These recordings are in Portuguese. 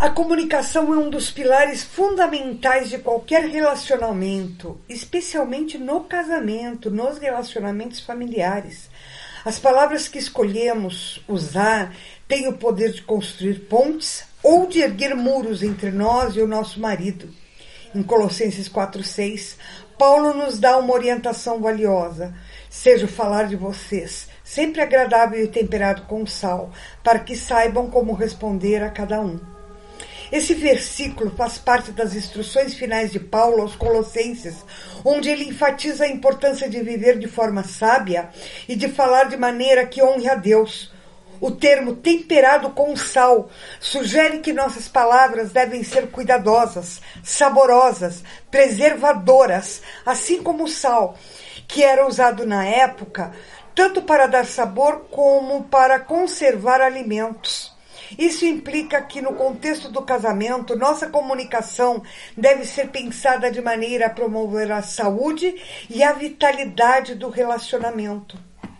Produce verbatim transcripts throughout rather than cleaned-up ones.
A comunicação é um dos pilares fundamentais de qualquer relacionamento, especialmente no casamento, nos relacionamentos familiares. As palavras que escolhemos usar têm o poder de construir pontes ou de erguer muros entre nós e o nosso marido. Em Colossenses quatro, seis, Paulo nos dá uma orientação valiosa. Seja o falar de vocês sempre agradável e temperado com sal, para que saibam como responder a cada um. Esse versículo faz parte das instruções finais de Paulo aos Colossenses, onde ele enfatiza a importância de viver de forma sábia e de falar de maneira que honre a Deus. O termo temperado com sal sugere que nossas palavras devem ser cuidadosas, saborosas, preservadoras, assim como o sal, que era usado na época tanto para dar sabor como para conservar alimentos. Isso implica que, no contexto do casamento, nossa comunicação deve ser pensada de maneira a promover a saúde e a vitalidade do relacionamento.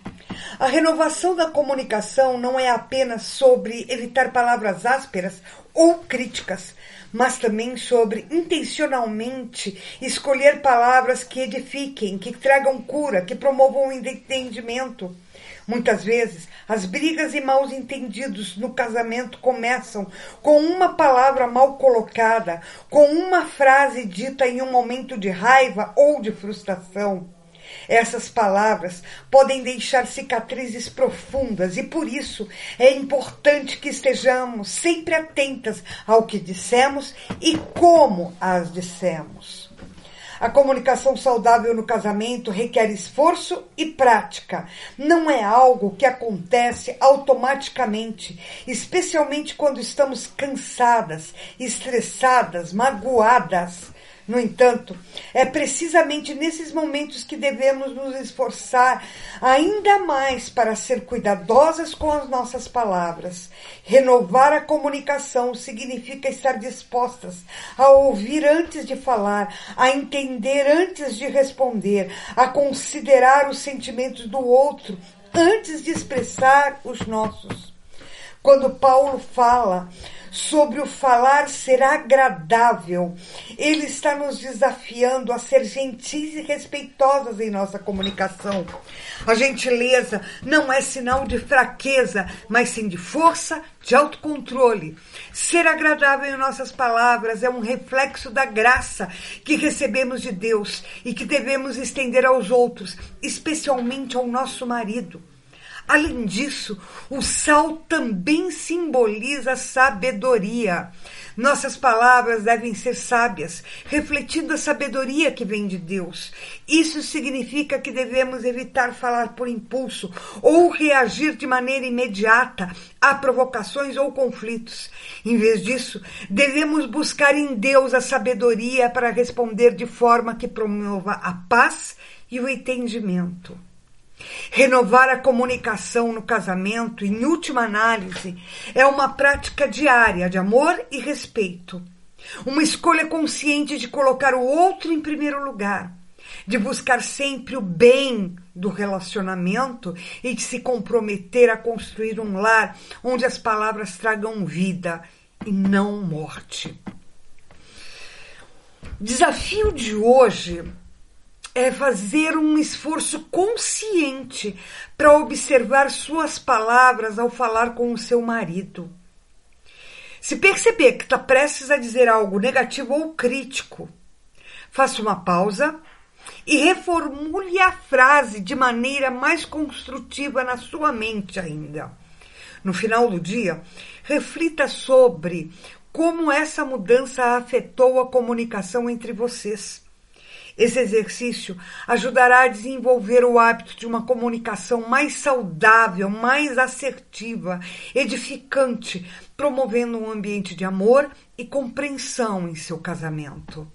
A renovação da comunicação não é apenas sobre evitar palavras ásperas ou críticas, mas também sobre intencionalmente escolher palavras que edifiquem, que tragam cura, que promovam o entendimento. Muitas vezes, as brigas e maus entendidos no casamento começam com uma palavra mal colocada, com uma frase dita em um momento de raiva ou de frustração. Essas palavras podem deixar cicatrizes profundas e, por isso, é importante que estejamos sempre atentas ao que dissemos e como as dissemos. A comunicação saudável no casamento requer esforço e prática. Não é algo que acontece automaticamente, especialmente quando estamos cansadas, estressadas, magoadas. No entanto, é precisamente nesses momentos que devemos nos esforçar ainda mais para ser cuidadosas com as nossas palavras. Renovar a comunicação significa estar dispostas a ouvir antes de falar, a entender antes de responder, a considerar os sentimentos do outro antes de expressar os nossos. Quando Paulo fala sobre o falar ser agradável, ele está nos desafiando a ser gentis e respeitosas em nossa comunicação. A gentileza não é sinal de fraqueza, mas sim de força, de autocontrole. Ser agradável em nossas palavras é um reflexo da graça que recebemos de Deus e que devemos estender aos outros, especialmente ao nosso marido. Além disso, o sal também simboliza sabedoria. Nossas palavras devem ser sábias, refletindo a sabedoria que vem de Deus. Isso significa que devemos evitar falar por impulso ou reagir de maneira imediata a provocações ou conflitos. Em vez disso, devemos buscar em Deus a sabedoria para responder de forma que promova a paz e o entendimento. Renovar a comunicação no casamento, em última análise, é uma prática diária de amor e respeito. Uma escolha consciente de colocar o outro em primeiro lugar, de buscar sempre o bem do relacionamento e de se comprometer a construir um lar onde as palavras tragam vida e não morte. O desafio de hoje é fazer um esforço consciente para observar suas palavras ao falar com o seu marido. Se perceber que está prestes a dizer algo negativo ou crítico, faça uma pausa e reformule a frase de maneira mais construtiva na sua mente ainda. No final do dia, reflita sobre como essa mudança afetou a comunicação entre vocês. Esse exercício ajudará a desenvolver o hábito de uma comunicação mais saudável, mais assertiva, edificante, promovendo um ambiente de amor e compreensão em seu casamento.